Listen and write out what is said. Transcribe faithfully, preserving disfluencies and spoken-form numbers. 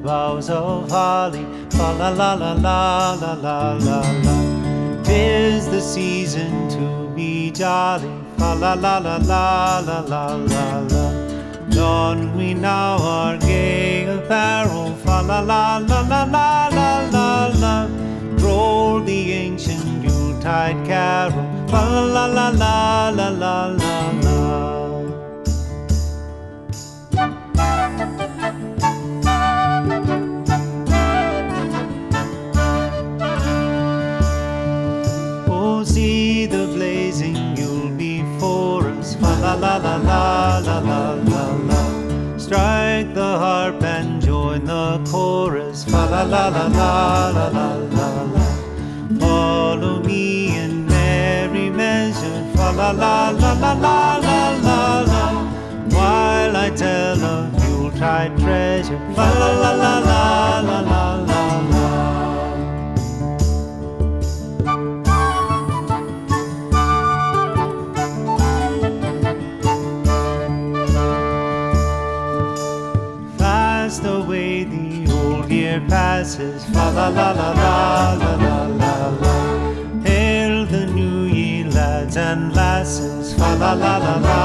boughs of holly, fa la la la la la la la la. 'Tis the season to be jolly, fa la la la la la la la la. Don we now our gay apparel, fa la la la la la la la la. Roll the ancient Yuletide carol, fa la la la la la la la. Oh, see the blazing Yule before us, fa la la la la la la la la. Strike the harp and join the chorus, fa la la la la la la la la. Follow me in merry measure, fa la la la la la la la la. While I tell of Yuletide treasure, fa la la la la la la la la. Fast away the old year passes, fa la la la la la la la la. Hail the new ye lads and lasses, fa la la la la